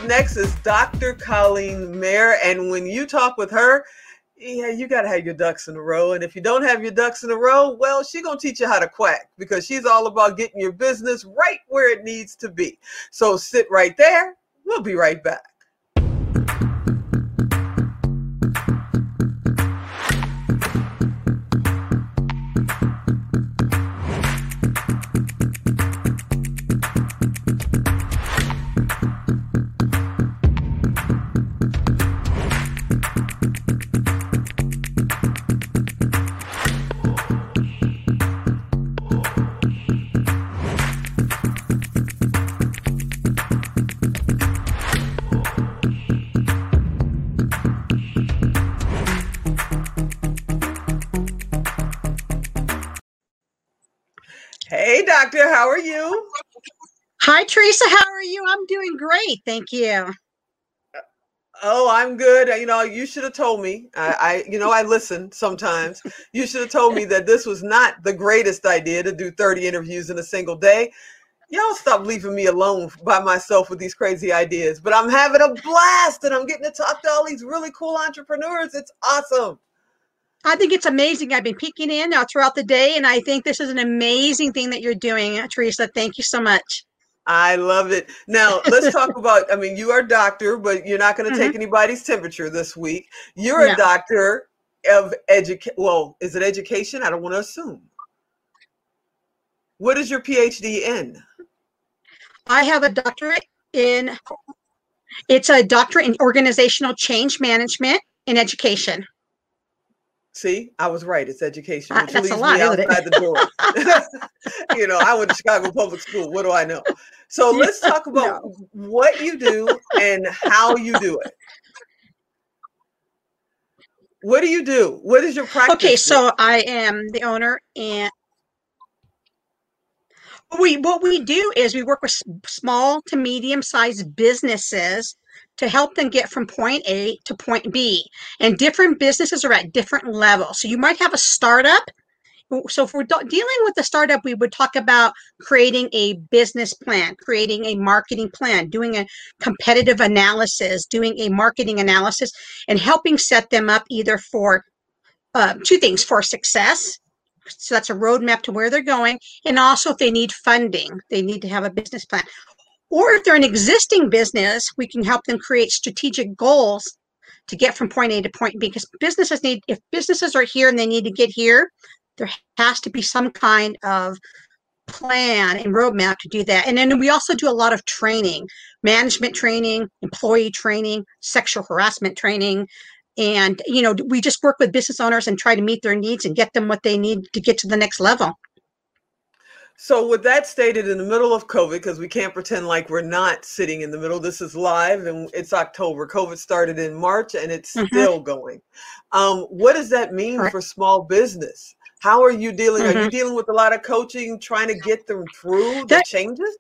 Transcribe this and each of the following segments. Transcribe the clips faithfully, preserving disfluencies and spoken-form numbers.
next is Doctor Colleen Mayer. And when you talk with her, yeah, you got to have your ducks in a row. And if you don't have your ducks in a row, well, she's going to teach you how to quack, because she's all about getting your business right where it needs to be. So sit right there. We'll be right back. Hey, doctor, how are you? Hi, Teresa. How are you? I'm doing great. Thank you. Oh, I'm good. You know, you should have told me. I, I, you know, I listen sometimes. You should have told me that this was not the greatest idea to do thirty interviews in a single day. Y'all stop leaving me alone by myself with these crazy ideas. But I'm having a blast, and I'm getting to talk to all these really cool entrepreneurs. It's awesome. I think it's amazing. I've been peeking in now throughout the day, and I think this is an amazing thing that you're doing, Teresa. Thank you so much. I love it. Now, let's talk about, I mean, you are a doctor, but you're not going to mm-hmm. take anybody's temperature this week. You're no. a doctor of education. Well, is it education? I don't want to assume. What is your P H D in? I have a doctorate in, it's a doctorate in organizational change management in education. See, I was right. It's education, which uh, leaves lot, me outside the door. You know, I went to Chicago Public School. What do I know? So let's talk about no. what you do and how you do it. What do you do? What is your practice? Okay, so I am the owner, and we what we do is we work with small to medium-sized businesses to help them get from point A to point B. And different businesses are at different levels. So you might have a startup. So if we're dealing with the startup, we would talk about creating a business plan, creating a marketing plan, doing a competitive analysis, doing a marketing analysis, and helping set them up either for uh, two things: for success. So that's a roadmap to where they're going. And also if they need funding, they need to have a business plan. Or if they're an existing business, we can help them create strategic goals to get from point A to point B. Because businesses need, if businesses are here and they need to get here, there has to be some kind of plan and roadmap to do that. And then we also do a lot of training, management training, employee training, sexual harassment training. And, you know, we just work with business owners and try to meet their needs and get them what they need to get to the next level. So with that stated, in the middle of COVID, because we can't pretend like we're not sitting in the middle, this is live and it's October. COVID started in March and it's mm-hmm. still going. Um, what does that mean right. for small business? How are you dealing? Mm-hmm. Are you dealing with a lot of coaching, trying to get them through the that, changes?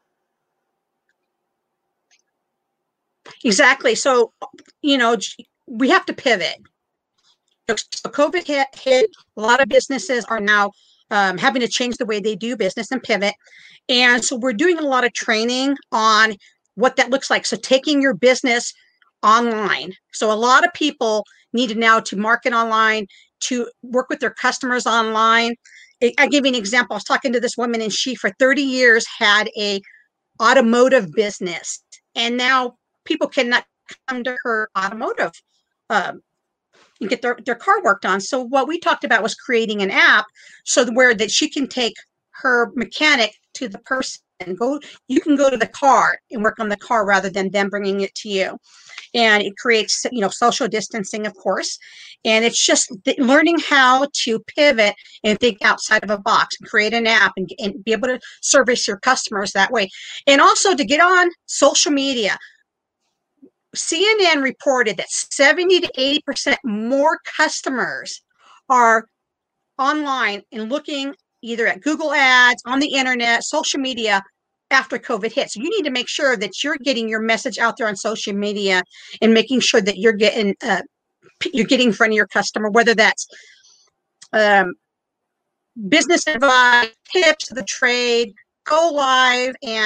Exactly. So, you know, we have to pivot. So COVID hit, hit, a lot of businesses are now Um, having to change the way they do business and pivot. And so we're doing a lot of training on what that looks like. So taking your business online. So a lot of people need now to market online, to work with their customers online. I, I give you an example. I was talking to this woman, and she for thirty years had a automotive business. And now people cannot come to her automotive um, and get their, their car worked on. So what we talked about was creating an app so where that she can take her mechanic to the person and go, you can go to the car and work on the car rather than them bringing it to you. And it creates, you know, social distancing, of course. And it's just learning how to pivot and think outside of a box and create an app and, and be able to service your customers that way. And also to get on social media. C N N reported that seventy to eighty percent more customers are online and looking either at Google Ads, on the internet, social media after COVID hit. So you need to make sure that you're getting your message out there on social media and making sure that you're getting uh, you're getting in front of your customer, whether that's um, business advice, tips of the trade, go live, and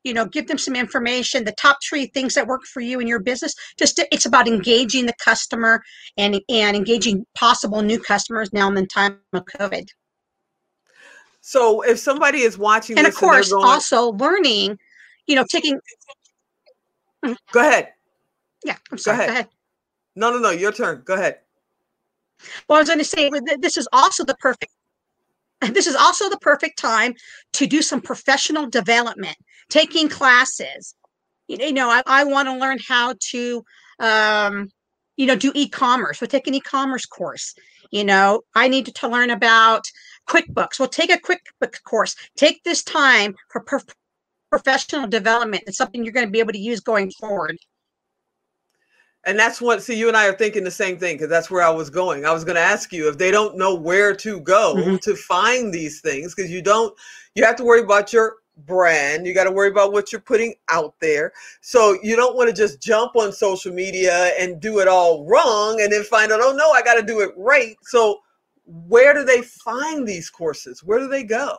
you know, give them some information, the top three things that work for you in your business. Just it's about engaging the customer and and engaging possible new customers now in the time of COVID. So if somebody is watching And this of course, and they're going, also learning, you know, taking. Go ahead. Yeah, I'm Go sorry. ahead. Go ahead. No, no, no. Your turn. Go ahead. Well, I was going to say this is also the perfect. This is also the perfect time to do some professional development, taking classes. You know, I, I want to learn how to, um, you know, do e-commerce. We'll take an e-commerce course. You know, I need to, to learn about QuickBooks. We'll take a QuickBooks course. Take this time for prof- professional development. It's something you're going to be able to use going forward. And that's what, see, you and I are thinking the same thing, because that's where I was going. I was going to ask you if they don't know where to go mm-hmm. to find these things, because you don't, you have to worry about your brand. You got to worry about what you're putting out there. So you don't want to just jump on social media and do it all wrong and then find out, oh no, I got to do it right. So where do they find these courses? Where do they go?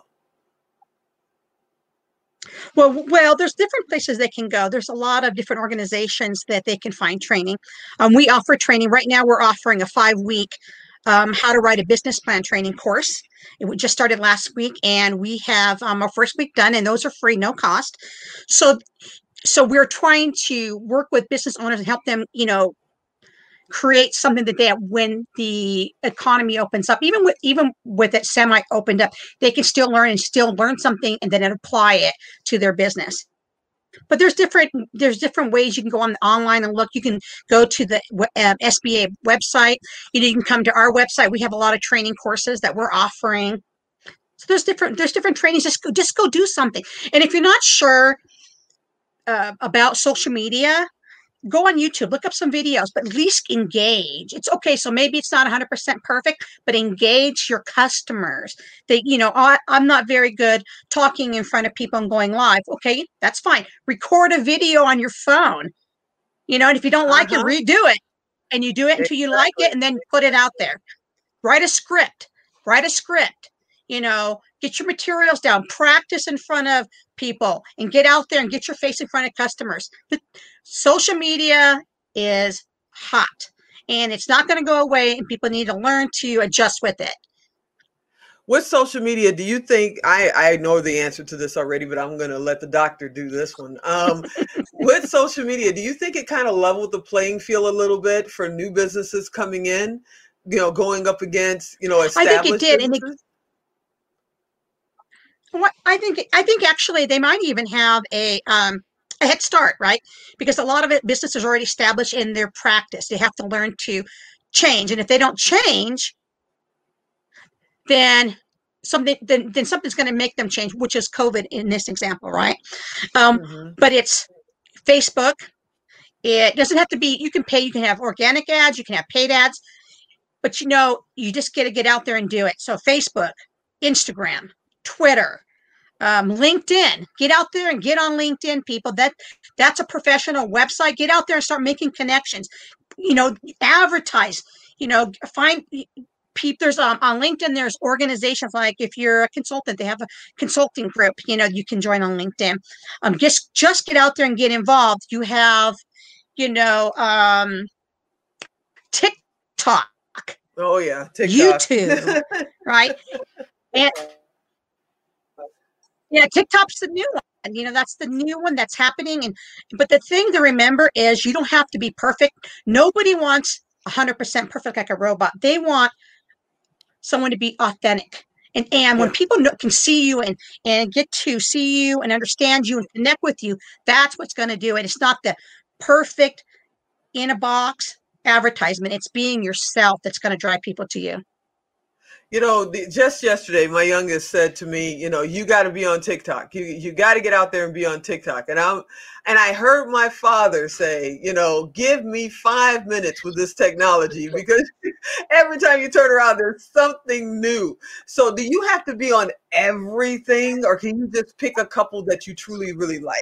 Well, well, there's different places they can go. There's a lot of different organizations that they can find training. Um, we offer training. Right now, we're offering a five-week um, how to write a business plan training course. It just started last week, and we have um, our first week done, and those are free, no cost. So, so we're trying to work with business owners and help them, you know, create something that they, when the economy opens up, even with even with it semi opened up, they can still learn and still learn something and then apply it to their business. But there's different there's different ways you can go on online and look. You can go to the uh, S B A website. You know, you can come to our website. We have a lot of training courses that we're offering. So there's different there's different trainings. Just go, just go do something. And if you're not sure uh, about social media, go on YouTube, look up some videos, but at least engage. It's okay. So maybe it's not one hundred percent perfect, but engage your customers. They, you know, I, I'm not very good talking in front of people and going live. Okay, that's fine. Record a video on your phone, you know, and if you don't like uh-huh. it, redo it. And you do it until exactly. you like it, and then put it out there. Write a script. Write a script. You know, get your materials down, practice in front of people, and get out there and get your face in front of customers. But social media is hot, and it's not going to go away, and people need to learn to adjust with it. With social media, do you think, I, I know the answer to this already, but I'm going to let the doctor do this one. Um, with social media, do you think it kind of leveled the playing field a little bit for new businesses coming in, you know, going up against, you know, established I think it did, businesses? And it, What I think, I think actually they might even have a um, a head start, right? Because a lot of it, businesses are already established in their practice. They have to learn to change, and if they don't change, then something then, then something's going to make them change, which is COVID in this example, right? Um, mm-hmm. But it's Facebook. It doesn't have to be. You can pay. You can have organic ads. You can have paid ads. But you know, you just got to get out there and do it. So Facebook, Instagram, Twitter, um, LinkedIn. Get out there and get on LinkedIn, people. That that's a professional website. Get out there and start making connections. You know, advertise. You know, find people. There's um, on LinkedIn. There's organizations like if you're a consultant, they have a consulting group. You know, you can join on LinkedIn. Um, just just get out there and get involved. You have, you know, um, TikTok. Oh yeah, TikTok. YouTube, right? And yeah, TikTok's the new one. You know, that's the new one that's happening. And but the thing to remember is you don't have to be perfect. Nobody wants one hundred percent perfect like a robot. They want someone to be authentic. And and yeah. when people know, can see you and and get to see you and understand you and connect with you, that's what's going to do it. It's not the perfect in a box advertisement. It's being yourself that's going to drive people to you. You know, the, just yesterday, my youngest said to me, you know, you got to be on TikTok. You you got to get out there and be on TikTok. And I'm, and I heard my father say, you know, give me five minutes with this technology, because every time you turn around, there's something new. So do you have to be on everything, or can you just pick a couple that you truly, really like?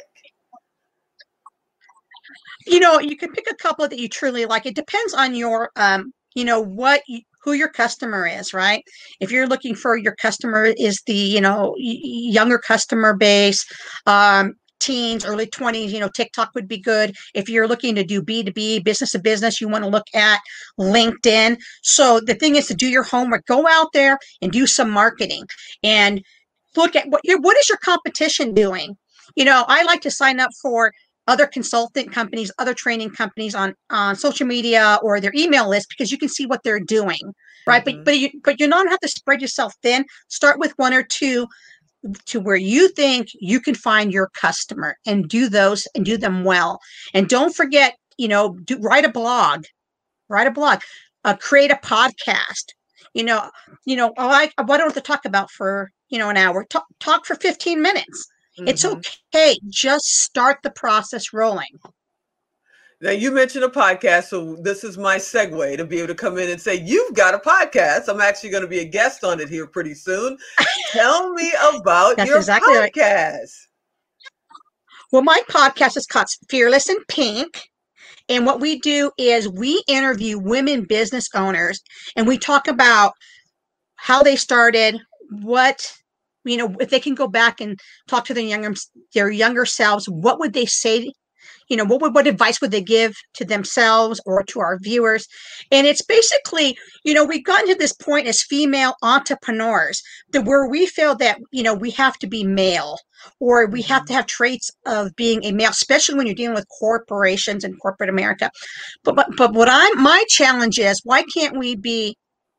You know, you can pick a couple that you truly like. It depends on your, um, you know, what, you, who your customer is, right? If you're looking for your customer is the, you know, younger customer base, um, teens, early twenties, you know, TikTok would be good. If you're looking to do B two B, business to business, you want to look at LinkedIn. So the thing is to do your homework, go out there and do some marketing and look at what your, what is your competition doing? You know, I like to sign up for other consultant companies, other training companies on, on social media or their email list because you can see what they're doing, right? Mm-hmm. But but you but you don't have to spread yourself thin. Start with one or two to where you think you can find your customer and do those and do them well. And don't forget, you know, do write a blog, write a blog, uh, create a podcast. You know, you know, I what don't have to talk about for you know an hour. Talk talk for fifteen minutes. Mm-hmm. It's okay. Just start the process rolling. Now, you mentioned a podcast, so this is my segue to be able to come in and say, you've got a podcast. I'm actually going to be a guest on it here pretty soon. Tell me about That's your exactly podcast. Right. Well, my podcast is called Fearless in Pink. And what we do is we interview women business owners, and we talk about how they started, what, you know, if they can go back and talk to their younger, their younger selves, what would they say? You know, what would, what advice would they give to themselves or to our viewers? And it's basically, you know, we've gotten to this point as female entrepreneurs that where we feel that, you know, we have to be male or we have to have traits of being a male, especially when you're dealing with corporations and corporate America. But, but, but what I'm, my challenge is, why can't we be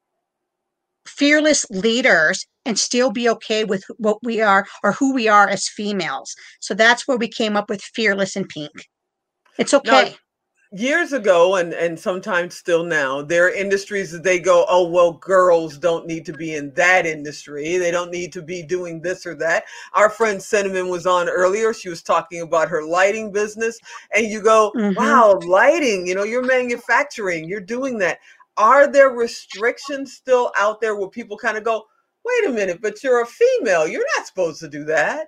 fearless leaders and still be okay with what we are or who we are as females? So that's where we came up with Fearless in Pink. It's okay. Now, years ago, and, and sometimes still now, there are industries that they go, oh, well, girls don't need to be in that industry. They don't need to be doing this or that. Our friend Cinnamon was on earlier. She was talking about her lighting business. And you go, mm-hmm. wow, lighting, you know, you're manufacturing, you're doing that. Are there restrictions still out there where people kind of go, wait a minute, but you're a female. You're not supposed to do that.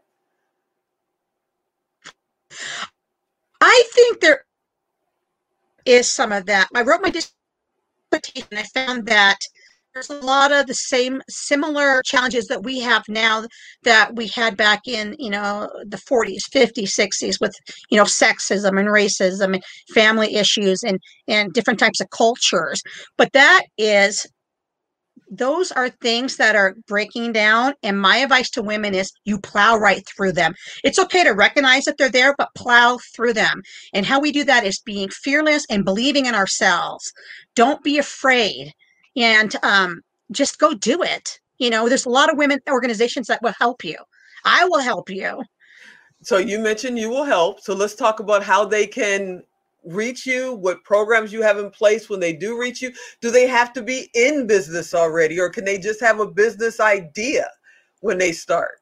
I think there is some of that. I wrote my dissertation and I found that there's a lot of the same similar challenges that we have now that we had back in, you know, the forties, fifties, sixties with, you know, sexism and racism and family issues and, and different types of cultures. But that is, those are things that are breaking down. And my advice to women is you plow right through them. It's okay to recognize that they're there, but plow through them. And how we do that is being fearless and believing in ourselves. Don't be afraid and um, just go do it. You know, there's a lot of women organizations that will help you. I will help you. So you mentioned you will help. So let's talk about how they can reach you, what programs you have in place when they do reach you. Do they have to be in business already, or can they just have a business idea when they start?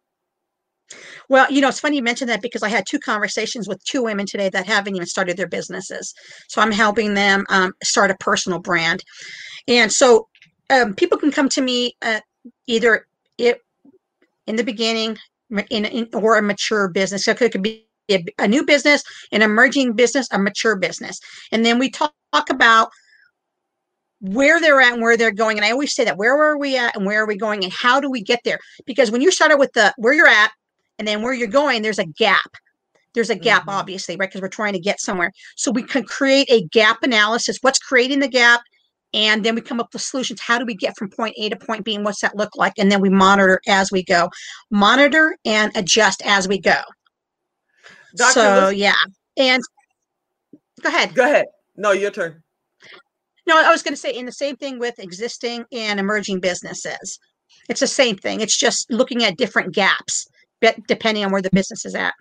Well, you know, it's funny you mentioned that because I had two conversations with two women today that haven't even started their businesses. So I'm helping them um, start a personal brand. And so um, people can come to me uh, either it, in the beginning in, in, or a mature business. So it could be A, a new business, an emerging business, a mature business. And then we talk, talk about where they're at and where they're going. And I always say that, where are we at and where are we going and how do we get there? Because when you start out with the where you're at and then where you're going, there's a gap. There's a gap, mm-hmm. obviously, right? Because we're trying to get somewhere. So we can create a gap analysis. What's creating the gap? And then we come up with solutions. How do we get from point A to point B? And what's that look like? And then we monitor as we go. Monitor and adjust as we go. Doctor So, Liz- yeah. And go ahead. Go ahead. No, your turn. No, I was going to say, in the same thing with existing and emerging businesses. It's the same thing. It's just looking at different gaps, depending on where the business is at.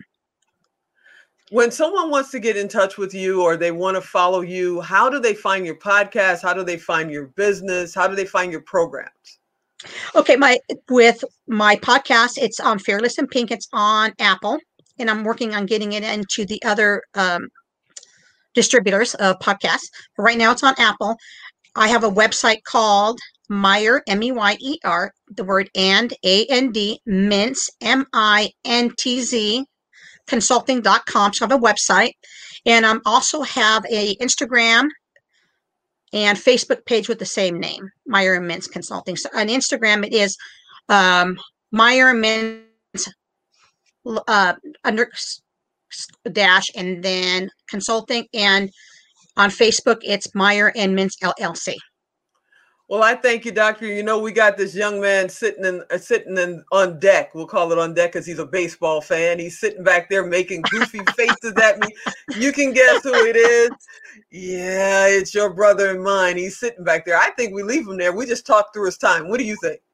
When someone wants to get in touch with you or they want to follow you, how do they find your podcast? How do they find your business? How do they find your programs? Okay, my with my podcast, it's on Fearless in Pink. It's on Apple. And I'm working on getting it into the other um, distributors of podcasts. But right now it's on Apple. I have a website called Meyer, M E Y E R, the word and, A N D, Mintz, M I N T Z, consulting dot com. So I have a website. And I um, also have a Instagram and Facebook page with the same name, Meyer and Mintz Consulting. So on Instagram, it is um, Meyer and Mintz uh, under dash and then consulting, and on Facebook it's Meyer and Mintz L L C. Well, I thank you, Doctor. You know, we got this young man sitting in uh, sitting in on deck. We'll call it on deck because he's a baseball fan. He's sitting back there making goofy faces at me. You can guess who it is. Yeah, it's your brother and mine. He's sitting back there. I think we leave him there. We just talk through his time. What do you think?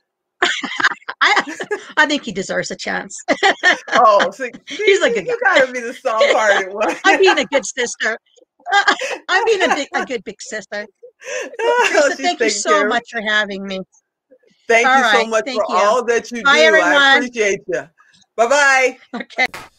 I, I think he deserves a chance. Oh, see, he's like a you gotta be the soft-hearted one. I'm being a good sister. I'm being a, big, a good big sister. Teresa, thank you so much for having me. Thank all you right, so much for you. all that you Bye, do. everyone. I appreciate you. Bye-bye. Okay.